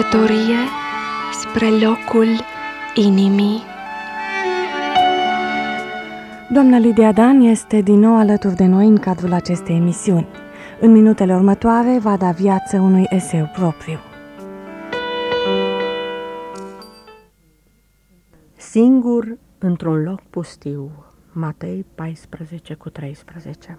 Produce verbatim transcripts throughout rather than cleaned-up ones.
călătorie spre locul inimii. Doamna Lidia Dan este din nou alături de noi în cadrul acestei emisiuni. În minutele următoare va da viață unui eseu propriu. Singur într-un loc pustiu. Matei paisprezece cu treisprezece.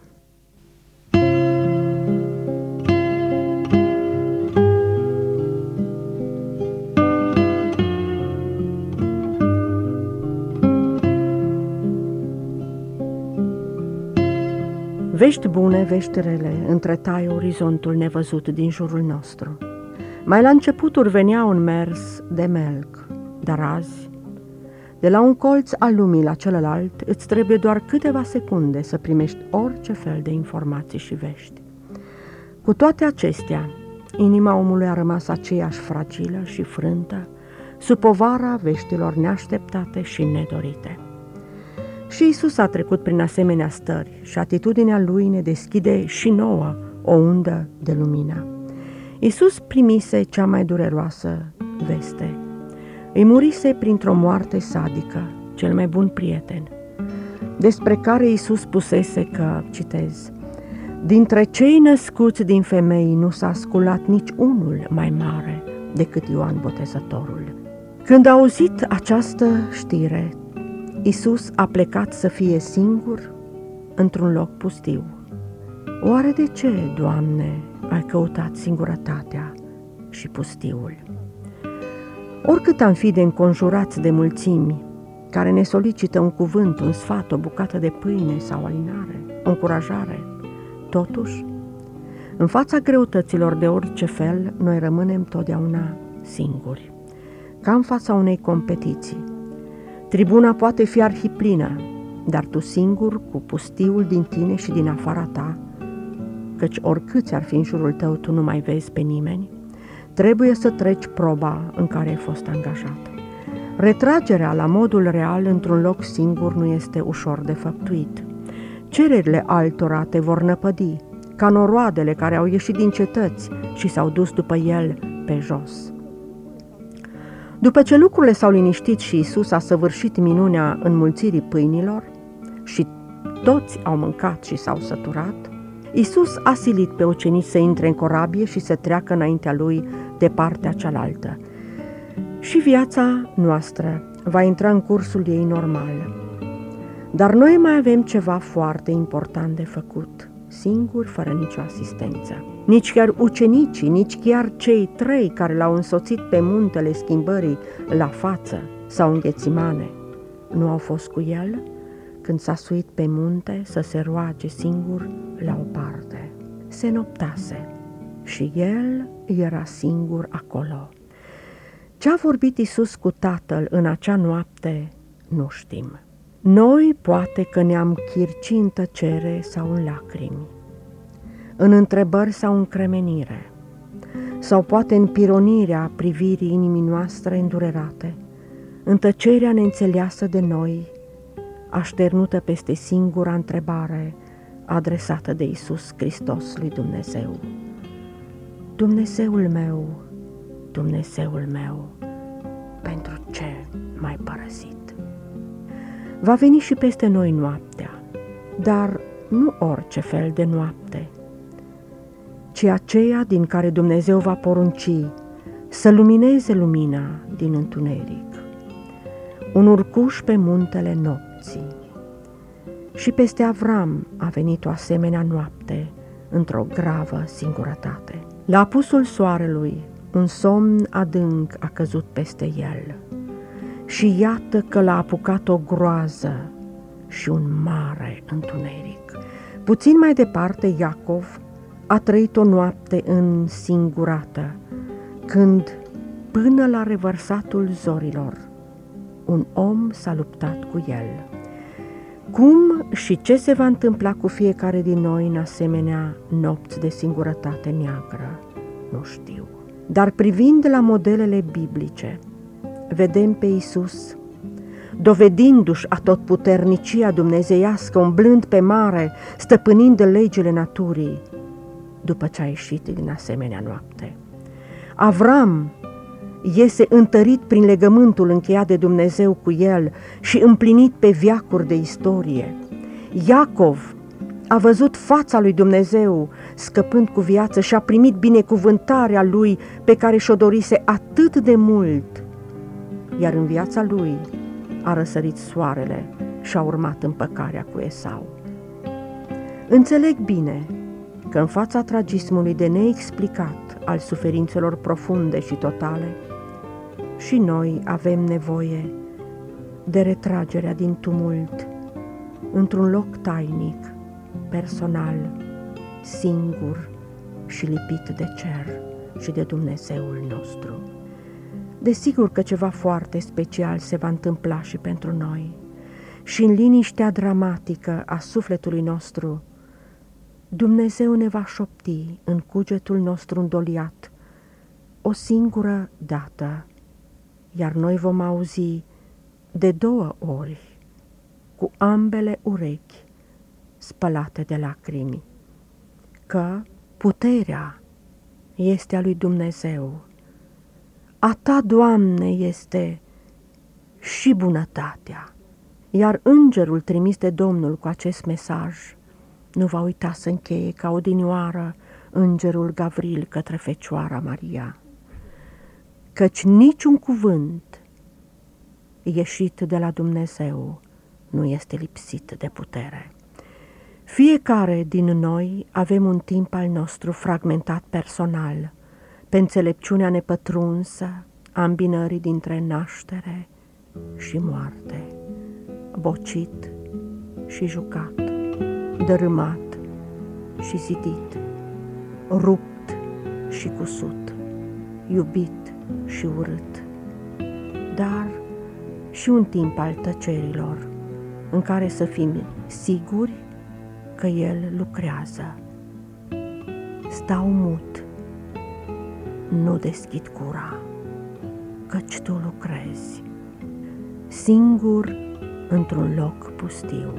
Vești bune, vești rele, întretaie orizontul nevăzut din jurul nostru. Mai la începuturi venea un mers de melc, dar azi, de la un colț al lumii la celălalt, îți trebuie doar câteva secunde să primești orice fel de informații și vești. Cu toate acestea, inima omului a rămas aceeași fragilă și frântă, sub povara veștilor neașteptate și nedorite. Și Iisus a trecut prin asemenea stări și atitudinea Lui ne deschide și nouă o undă de lumină. Iisus primise cea mai dureroasă veste. Îi murise printr-o moarte sadică, cel mai bun prieten, despre care Iisus spusese că, citez, dintre cei născuți din femei nu s-a sculat nici unul mai mare decât Ioan Botezătorul. Când a auzit această știre, Iisus a plecat să fie singur într-un loc pustiu. Oare de ce, Doamne, ai căutat singurătatea și pustiul? Oricât am fi de înconjurați de mulțimi care ne solicită un cuvânt, un sfat, o bucată de pâine sau alinare, o încurajare, totuși, în fața greutăților de orice fel, noi rămânem totdeauna singuri, ca în fața unei competiții. Tribuna poate fi arhiplină, dar tu singur, cu pustiul din tine și din afara ta, căci oricâți ar fi în jurul tău, tu nu mai vezi pe nimeni, trebuie să treci proba în care ai fost angajat. Retragerea la modul real într-un loc singur nu este ușor de făptuit. Cererile altora te vor năpădi, ca noroadele care au ieșit din cetăți și s-au dus după el pe jos. După ce lucrurile s-au liniștit și Iisus a săvârșit minunea înmulțirii pâinilor și toți au mâncat și s-au săturat, Iisus a silit pe ucenici să intre în corabie și să treacă înaintea lui de partea cealaltă. Și viața noastră va intra în cursul ei normal. Dar noi mai avem ceva foarte important de făcut, singuri, fără nicio asistență. Nici chiar ucenicii, nici chiar cei trei care l-au însoțit pe muntele schimbării la față sau în Ghețimane nu au fost cu el când s-a suit pe munte să se roage singur la o parte. Se noptase și el era singur acolo. Ce a vorbit Iisus cu Tatăl în acea noapte, nu știm. Noi poate că ne-am chirci în tăcere sau în lacrimi, în întrebări sau în cremenire, sau poate în pironirea privirii inimii noastre îndurerate, în tăcerea neînțeleasă de noi, așternută peste singura întrebare adresată de Iisus Hristos lui Dumnezeu. Dumnezeul meu, Dumnezeul meu, pentru ce m-ai părăsit? Va veni și peste noi noaptea, dar nu orice fel de noapte, ci aceea din care Dumnezeu va porunci să lumineze lumina din întuneric. Un urcuș pe muntele nopții. Și peste Avram a venit o asemenea noapte într-o gravă singurătate. La apusul soarelui, un somn adânc a căzut peste el. Și iată că l-a apucat o groază și un mare întuneric. Puțin mai departe, Iacov a trăit o noapte însingurată, când, până la revărsatul zorilor, un om s-a luptat cu el. Cum și ce se va întâmpla cu fiecare din noi în asemenea nopți de singurătate neagră, nu știu. Dar privind la modelele biblice, vedem pe Iisus, dovedindu-și atotputernicia dumnezeiască, umblând pe mare, stăpânind legile naturii, după ce a ieșit din asemenea noapte. Avram iese întărit prin legământul încheiat de Dumnezeu cu el și împlinit pe veacuri de istorie. Iacov a văzut fața lui Dumnezeu scăpând cu viață și a primit binecuvântarea lui pe care și-o dorise atât de mult, iar în viața lui a răsărit soarele și a urmat împăcarea cu Esau. Înțeleg bine că în fața tragismului de neexplicat al suferințelor profunde și totale, și noi avem nevoie de retragerea din tumult într-un loc tainic, personal, singur și lipit de cer și de Dumnezeul nostru. Desigur că ceva foarte special se va întâmpla și pentru noi și în liniștea dramatică a sufletului nostru Dumnezeu ne va șopti în cugetul nostru îndoliat o singură dată, iar noi vom auzi de două ori, cu ambele urechi spălate de lacrimi, că puterea este a lui Dumnezeu, a ta, Doamne, este și bunătatea. Iar îngerul trimis de Domnul cu acest mesaj nu va uita să încheie ca odinioară îngerul Gavril către Fecioara Maria, căci niciun cuvânt ieșit de la Dumnezeu nu este lipsit de putere. Fiecare din noi avem un timp al nostru fragmentat personal, pe înțelepciunea nepătrunsă a îmbinării dintre naștere și moarte, bocit și jucat, dărâmat și zidit, rupt și cusut, iubit și urât, dar și un timp al tăcerilor, în care să fim siguri că El lucrează. Stau mut, nu deschid gura, căci Tu lucrezi, singur într-un loc pustiu.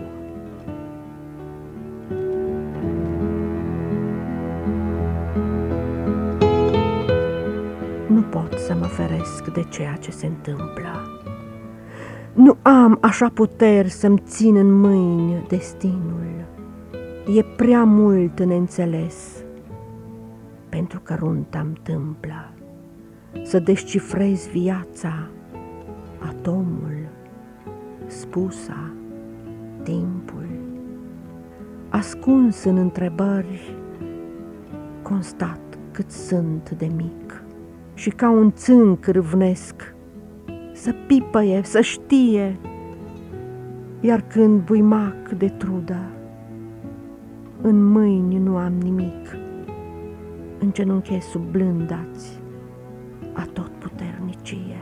Nu pot să mă feresc de ceea ce se întâmplă. Nu am așa puteri să-mi țin în mâini destinul. E prea mult neînțeles pentru că runta-mi tâmplă să descifrez viața, atomul, spusa, timpul. Ascuns în întrebări, constat cât sunt de mic și ca un țânc râvnesc să pipăie, să știe, iar când buimac de trudă, în mâini nu am nimic, îngenunchez sub blândați atotputernicie.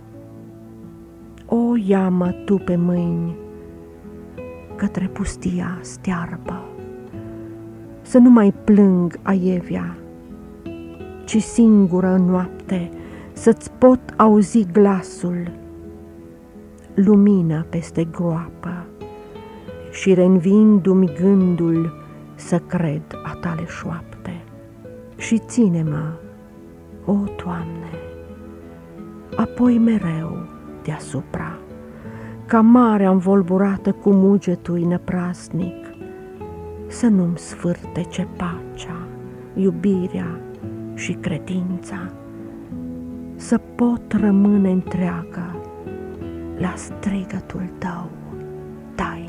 O, ia-mă Tu pe mâini către pustia stearbă, să nu mai plâng aievea, ci singură în noapte să-ți pot auzi glasul, lumină peste groapă și reînvindu-mi gândul să cred a Tale șoapte. Și ține-mă, o, Doamne, apoi mereu deasupra, ca marea învolburată cu mugetui năprasnic, să nu-mi sfârtece pacea, iubirea și credința, să pot rămâne întreagă la strigătul Tău tainic.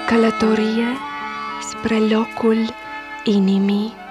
Călătorie spre locul inimii.